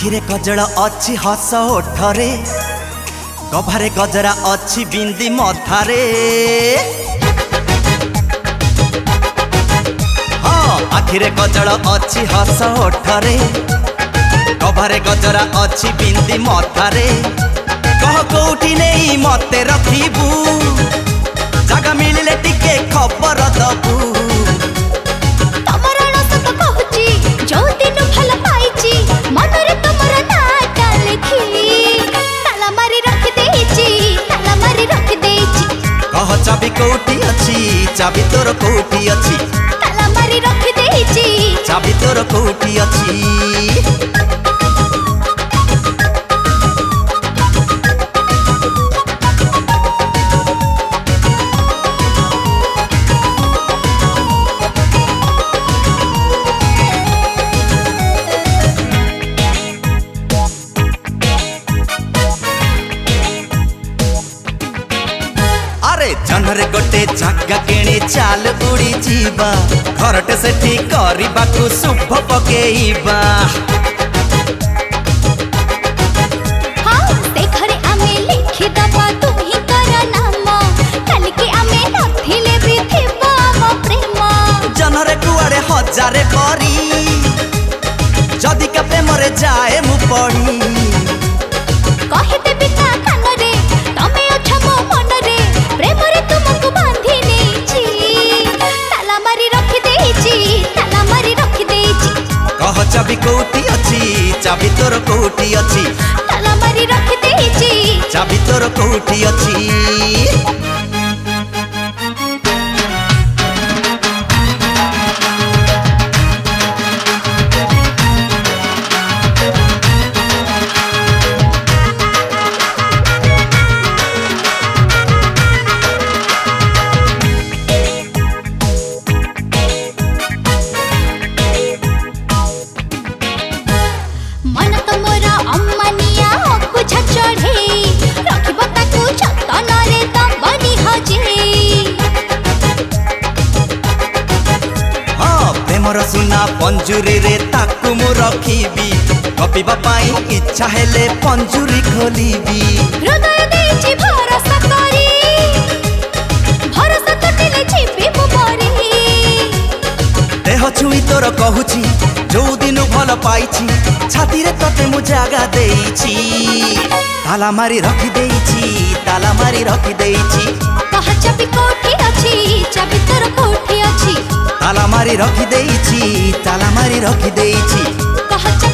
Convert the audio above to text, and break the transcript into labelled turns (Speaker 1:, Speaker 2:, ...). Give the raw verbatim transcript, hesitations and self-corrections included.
Speaker 1: आखिरे causal अच्छी हस ओठरे गभारे गजरा अच्छी बिंदी मथारे हाँ आखिरे कजल अच्छी हस ओठरे गभारे गजरा अच्छी बिंदी मथारे कह कोठी नहीं मते रखिबू जगह मिलले टिके खबर दबू चाबी कोठी अच्छी चाबी तोर कोठी अच्छी
Speaker 2: ताला मारी रखी देइची
Speaker 1: चाबी तोर कोठी अच्छी जनरे गोटे जगह किणी चाल उड़ी जीवा घरटे सेठी करबाकू शुभ पकेइबा
Speaker 2: हां से घरे आमे लिखि दबा तू ही कर नाम काल के आमे नथिले भी थिबा म प्रेम
Speaker 1: जनरे कुआडे हजारे करी जदी का प्रेम रे जाए मु पड़ी
Speaker 2: कहि देबी ता कान रे तमे अछ मो मन रे प्रेम रे तुमको बांधी नेची ताला मारी रखी देइची ताला मारी रखी देइची
Speaker 1: कह चाबी कोठी अच्छी चाबी तोर कोठी अच्छी
Speaker 2: ताला मारी रखी देइची
Speaker 1: चाबी तोर कोठी अच्छी मोर सुना पंजुरी रे ताकू मु रखीबी गपीबा पाई इच्छा हेले पंजुरी खोलीबी
Speaker 2: हृदय देछि भरोसा करी भरोसा टूटिले छिपी मु मरी
Speaker 1: देह छुई तोर कहूची जो दिन भल पाइछि छाती रे तते मु जागा देइछि ताला मारी रखी देइछि ताला मारी रखी देइछि
Speaker 2: कह चाबी कोठी अछि चाबी तोर कोठी अछि
Speaker 1: ताला मारी रखी देइछि ताला मारी रखी देइछि
Speaker 2: कह